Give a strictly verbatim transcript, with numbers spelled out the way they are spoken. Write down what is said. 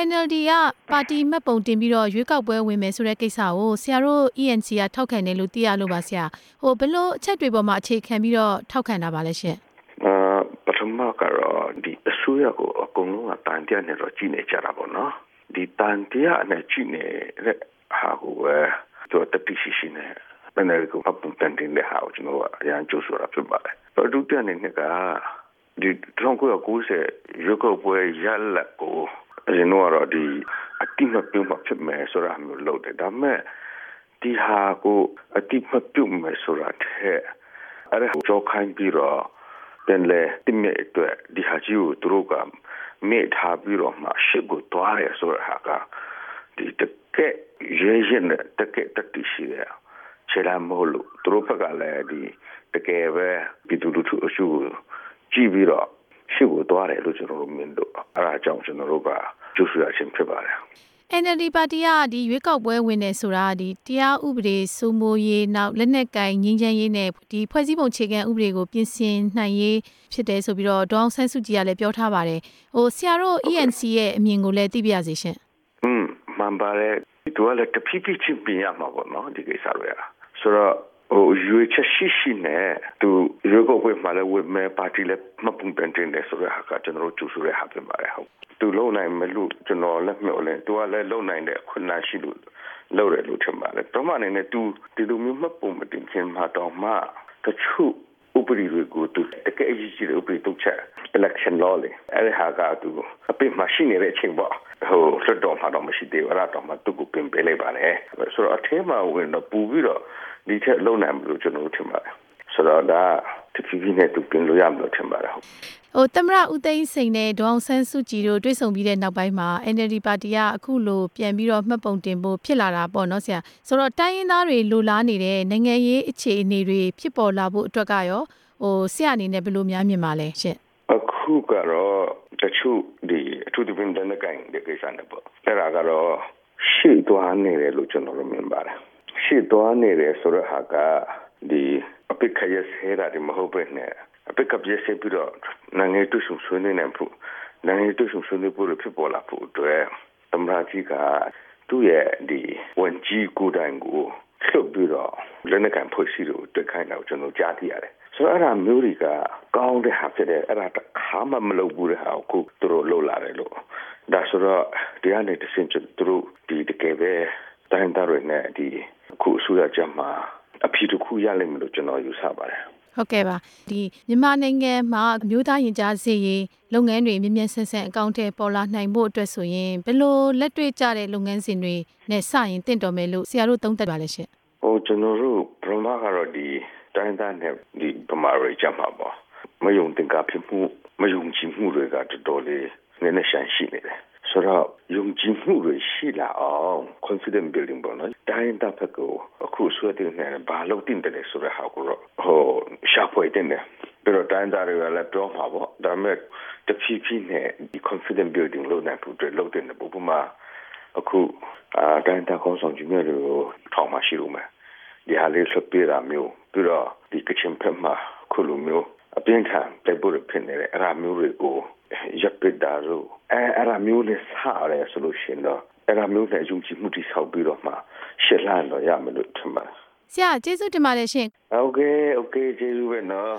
N L D ကပါတီမှတ်ပုံတင်ပြီးတော့ရွေးကောက်ပွဲဝင်မယ်ဆိုတဲ့ကိစ္စကိုဆရာတို့ E N C ကထောက်ခံတယ်လို့သိရလို့ပါဆရာဟိုဘယ်လိုအချက်တွေပေါ်မှာအခြေခံပြီးတော့ထောက်ခံတာပါလဲရှင်အာပထမကတော့ဒီအစိုးရကိုအကုန်လုံးကတန်တရားနဲ့တော့ကြည့်နေကြတာပေါ့နော်ဒီတန်တရားနဲ့ကြည့်နေတဲ့ဟာကိုပဲတော့တတိရှိရှိနဲ့ဘယ်နဲ့ကိုအပူတန်တင်တဲ့ဟာကိုကျွန်တော်ကအရန်ကြိုးဆိုတာဖြစ်ပါတယ်အတူတူနဲ့ကဒီတစ်ထောင်ကိုယ်ကိုယ်ဆက်ရုပ်ကိုပွဲရလက်ကိုအရင်တော့ဒီအတိမပြုံးမဖြစ်မယ်ဆိုတာမျိုးလုပ်တယ်ဒါပေမဲ့ဒီဟာကိုအတိမပြုံးမယ်ဆိုတာတဲ့အဲ့ဒါကြောခိုင်းပြီးတော့ပြန်လေတိမဲ့အတွက်ဒီဟာကြီးကိုသူတို့ကမေ့ထားပြီးတော့မှရှစ်ကိုတွားရဆိုတဲ့ဟာကဒီတကယ်ရဲရဲနဲ့တကယ်တတိရှိတယ်ခြေလာမဟုတ်လို့သူတို့ဘက်ကလည်းဒီတကယ်ပဲပြည်သူလူထုအရှုကြည့်ပြီးတော့ရှစ်ကိုတွားတယ်လို့ကျွန်တော်တို့မြင်လို့အဲ့ဒါကြောင့်ကျွန်တော်တို့ကကျူးဆွရခြင်းဖြစ်ပါတယ် N L D ပါတီကဒီရွေးကောက်ပွဲဝင်နေဆိုတာဒီတရားဥပဒေစိုးမိုးရေးနောက်လက်နက်ကင်ငြိမ်းချမ်းရေးနဲ့ဒီဖွဲ့စည်းပုံခြေခံဥပဒေကိုပြင်ဆင်နိုင်ရေးဖြစ်တယ်ဆိုပြီးတော့ဒေါအောင်ဆန်းစုကြည်ကလည်းပြောထားပါတယ်ဟိုဆရာတို့ E N C ရဲ့အမြင်ကိုလည်းသိပြရစီရှင်อืมမှန်ပါတယ်ဒီတော့လည်းတဖြည်းဖြည်းချင်းပြင်ရမှာပေါ့နော်ဒီကိစ္စတွေကဆိုတော့ဟိုရွေးချက်ရှိရှိနဲ့သူရွေးကောက်ပွဲမှာလည်းဝင်မဲ့ပါတီလည်းမပုံပန်တင်တယ်ဆိုတဲ့ဟာကကျွန်တော်တို့ကျူဆူရဟာပြင်ပါတယ်ဟုတ်သူလုံနိုင်မလို့ကျွန်တော်လည်းမျှော်လင့်သူကလည်းလုံနိုင်တဲ့ခွင့်နာရှိလို့လုံတယ်လို့ထင်ပါတယ်တော့မှအနေနဲ့သူဒီလိုမျိုးမပုံမတင်ခင်မှာတော့မှတချို့ဥပဒေတွေကိုသူတကယ်အရေးကြီးတဲ့ဥပဒေတို့ချက် election law လေအဲ့ဒီဟာကသူအပိမရှိနေတဲ့အချိန်ပေါ့ဟိုလွတ်တော်မှာတော့မရှိသေးဘူးအဲ့ဒါတော့မှသူ့ကိုပြင်ပေးလိုက်ပါတယ်ဆိုတော့အထင်းမှာဝင်တော့ပူပြီးတော့ဒီထက်လုံနိုင်မလို့ကျွန်တော်ထင်ပါတယ်ဆိုတော့ဒါတဖြည်းဖြည်းနဲ့သူပြင်လို့ရမလို့ထင်ပါတယ်ဟုတ်ဟိုသမရဦးသိန်းစိန်နဲ့ဒေါအောင်ဆန်းစုကြည်တို့တွေ့ဆုံပြီးတဲ့နောက်ပိုင်းမှာ N L D ပါတီကအခုလိုပြန်ပြီးတော့မှတ်ပုံတင်ဖို့ဖြစ်လာတာပေါ့နော်ဆရာဆိုတော့တိုင်းရင်းသားတွေလိုလားနေတဲ့နိုင်ငံရေးအခြေအနေတွေဖြစ်ပေါ်လာဖို့အတွက်ကရောဟိုဆရာအနေနဲ့ဘယ်လိုများမြင်ပါလဲရှင့်အခုကတော့တချို့ဒီအထူးသဖြင့်တနက်ကိုင်တဲ့ကိစ္စနဲ့ပေါ့အဲ့ဒါကတော့ရှေ့သွားနေတယ်လို့ကျွန်တော်တို့မြင်ပါတယ်ရှေ့သွားနေတယ်ဆိုတော့ဟာကဒီအပိခရဆဲတာဒီမဟုတ်ပဲနဲ့အပိကပြည့်စပြီးတော့နိုင်ငံတူဆုံဆွေးနွေးနေဖို့နိုင်ငံတူဆုံဆွေးနွေးဖို့ဖြစ်ပေါ်လာဖို့အတွက်သမ္မတကြီးကသူ့ရဲ့ဒီဝန်ကြီးကိုယ်တိုင်ကိုလှုပ်ပြီးတော့လက်နက်ကန်ဖွဲ့စည်းလို့တွေ့ခိုင်းတော့ကျွန်တော်ကြားသိရတယ်ဆိုတော့အဲ့ဒါမျိုးတွေကကောင်းတဲ့ဟာဖြစ်တယ်အဲ့ဒါတခါမှမလုပ်ဘူးတဲ့ဟာကိုသူတို့လုပ်လာတယ်လို့ဒါဆိုတော့တရားနဲ့တဆင့်သူတို့ဒီတကယ်ပဲတိုင်းသားတွေနဲ့ဒီအခုအစိုးရကြမှာအဖြစ်တစ်ခုရလိမ့်မယ်လို့ကျွန်တော်ယူဆပါတယ်ဟုတ်ကဲ့ပါဒီမြန်မာနိုင်ငံမှာအမျိုးသားရင်ကြားစေရေးလုပ်ငန်းတွေမြင့်မြတ်ဆန်းဆန်းအကောင့်ထဲပေါ်လာနိုင်ဖို့အတွက်ဆိုရင်ဘယ်လိုလက်တွေ့ကျတဲ့လုပ်ငန်းစဉ်တွေနဲ့စရင်တင့်တော်မယ်လို့ဆရာတို့သုံးသပ်ပါလဲရှင်ဟိုကျွန်တော်တို့ပရမကတော့ဒီတိုင်းသားနဲ့ဒီဗမာတွေကြမှာပေါ့မယုံတင်ကားဖြစ်မှုမယုံကြည်မှုတွေကတော်တော်လေးနည်းနည်းရှမ်းရှိနေတယ်ဆိုတော့ယုံကြည်မှုတွေရှိလာအောင် confidence building ပေါ့နော်တိုင်းသားဘက်ကအခုဆွေးနွေးနေဘာလို့တင်တယ်ဆိုတော့ဟာကိုဟိုရှာဖွေတင်တယ်ပြီးတော့တိုင်းသားတွေကလည်းပြောမှာပေါ့ဒါပေမဲ့တဖြည်းဖြည်းနဲ့ဒီ confidence building လုပ်နိုင်ဖို့အတွက်လုပ်တဲ့ပုံပုံမှာအခုအာတိုင်းသားကောင်းဆောင်ကြီးများတွေကိုထောင်မှရှိလို့မယ်ဒီဟာလေးဆက်ပြတာမျိုးပြီးတော့ဒီကချင်ဖက်မှာခုလိုမျိုးအပြင်းထန်တိုက်ပွဲဖြစ်နေတဲ့အရာမျိုးတွေကိုရပ်ပစ်တာလို့အဲအရာမျိုးလေးစားရဲဆိုလို့ရှိရင်တော့အရာမျိုးနဲ့ယုံကြည်မှုတိဆောက်ပြီးတော့မှရှင်းလန်းတော့ရမယ်လို့ထင်ပါတယ်ဆရာကျေးဇူးတင်ပါတယ်ရှင်โอเคโอเคကျေးဇူးပဲနော်